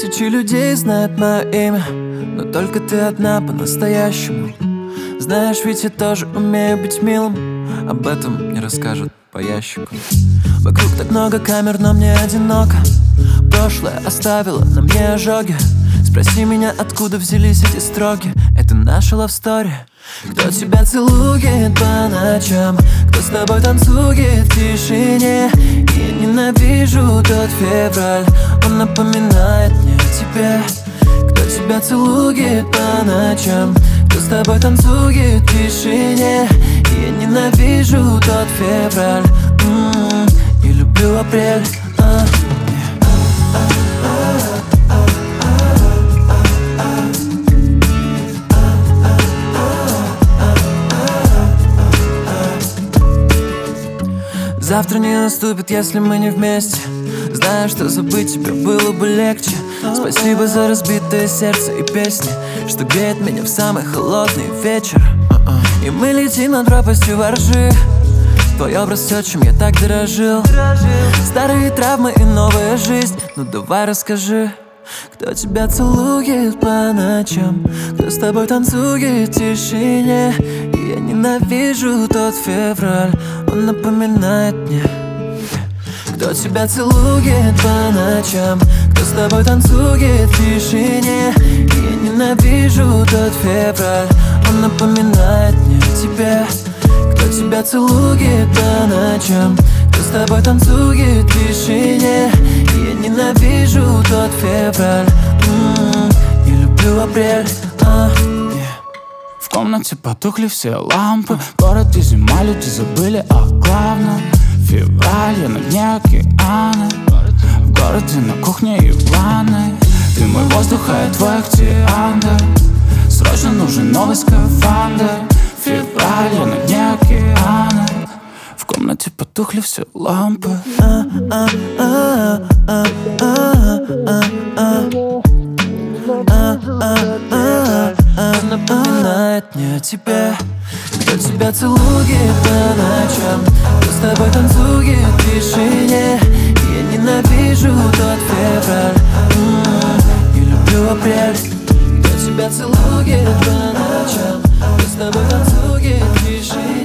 Тысячи людей знают мое имя, но только ты одна по-настоящему. Знаешь, ведь я тоже умею быть милым, об этом не расскажут по ящику. Вокруг так много камер, но мне одиноко. Прошлое оставило на мне ожоги. Спроси меня, откуда взялись эти строки. Это наша love story. Кто тебя целует по ночам, кто с тобой танцует в тишине. Я ненавижу тот февраль, он напоминает мне о тебе. Кто тебя целует по ночам, кто с тобой танцует в тишине. Я ненавижу тот февраль и люблю апрель. Завтра не наступит, если мы не вместе. Знаю, что забыть тебя было бы легче. Спасибо за разбитое сердце и песни, что греет меня в самый холодный вечер. И мы летим над пропастью воржи. Твой образ все, чем я так дорожил. Старые травмы и новая жизнь. Ну давай расскажи, кто тебя целует по ночам, кто с тобой танцует в тишине. И я ненавижу тот февраль, он напоминает мне. Кто тебя целует по ночам, кто с тобой танцует в тишине. И я ненавижу тот февраль, он напоминает мне о тебе. Кто тебя целует по ночам, кто с тобой танцует в тишине. И я ненавижу тот февраль и люблю апрель. В комнате потухли все лампы. Город и зима, люди забыли о главном. Февраль, я на дне океана. В городе на кухне и в ванной. Ты мой воздух, а я твой октиандр. Срочно нужен новый скафандр. Февраль, я на дне океана. В комнате потухли все лампы. Напоминает мне о тебе. Кто тебя целует по ночам, кто с тобой танцует в тишине. Я ненавижу тот февраль и люблю апрель. Кто тебя целует по ночам, кто с тобой танцует в тишине.